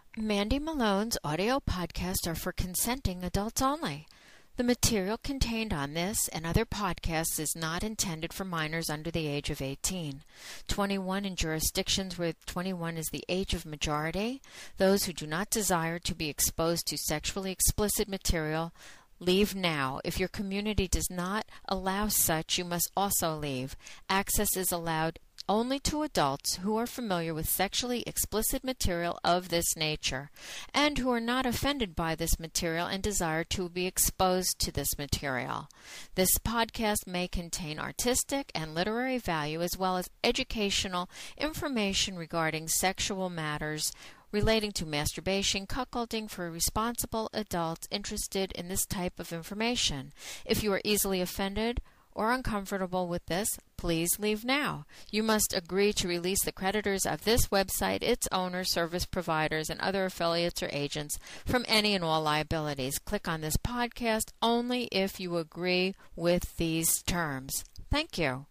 Mandy Malone's audio podcasts are for consenting adults only. The material contained on this and other podcasts is not intended for minors under the age of 18. 21 in jurisdictions where 21 is the age of majority. Those who do not desire to be exposed to sexually explicit material, leave now. If your community does not allow such, you must also leave. Access is allowed only to adults who are familiar with sexually explicit material of this nature and who are not offended by this material and desire to be exposed to this material. This podcast may contain artistic and literary value as well as educational information regarding sexual matters relating to masturbation, cuckolding for responsible adults interested in this type of information. If you are easily offended or uncomfortable with this, please leave now. You must agree to release the creditors of this website, its owners, service providers, and other affiliates or agents from any and all liabilities. Click on this podcast only if you agree with these terms. Thank you.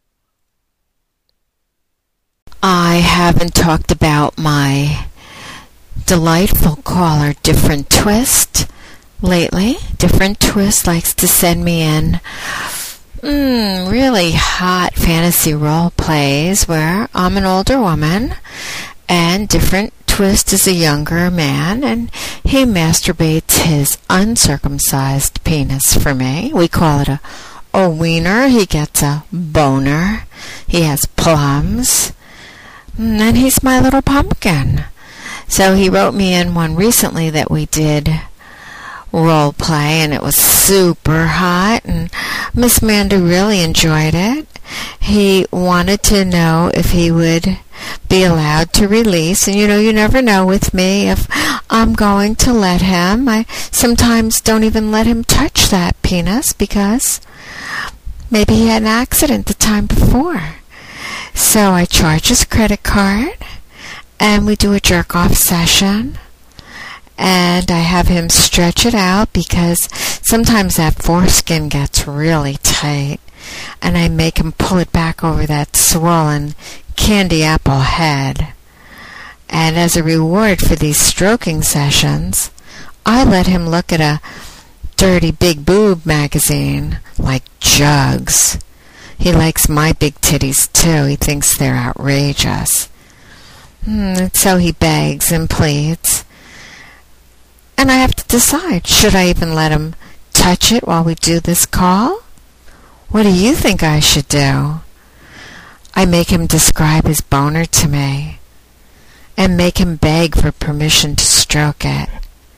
I haven't talked about my delightful caller, Different Twist, lately. Different Twist likes to send me in really hot fantasy role plays where I'm an older woman and Different Twist is a younger man and he masturbates his uncircumcised penis for me. We call it a wiener. He gets a boner. He has plums. And he's my little pumpkin. So he wrote me in one recently that we did role play and it was super hot and Miss Mandy really enjoyed it. He wanted to know if he would be allowed to release, and you never know with me if I'm going to let him. I sometimes don't even let him touch that penis because maybe he had an accident the time before. So I charge his credit card and we do a jerk-off session. And I have him stretch it out because sometimes that foreskin gets really tight. And I make him pull it back over that swollen candy apple head. And as a reward for these stroking sessions, I let him look at a dirty big boob magazine like Jugs. He likes my big titties too. He thinks they're outrageous. And so he begs and pleads. And I have to decide, should I even let him touch it while we do this call? What do you think I should do? I make him describe his boner to me and make him beg for permission to stroke it.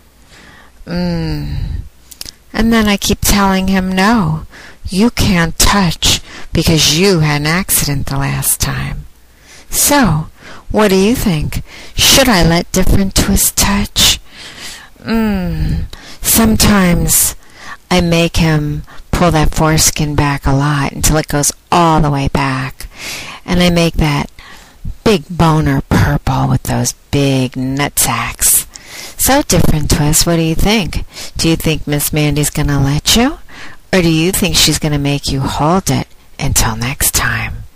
And then I keep telling him, no, you can't touch because you had an accident the last time. So, what do you think? Should I let Different Twist touch? Sometimes I make him pull that foreskin back a lot until it goes all the way back. And I make that big boner purple with those big nutsacks. So, Different Twist, what do you think? Do you think Miss Mandy's going to let you? Or do you think she's going to make you hold it until next time?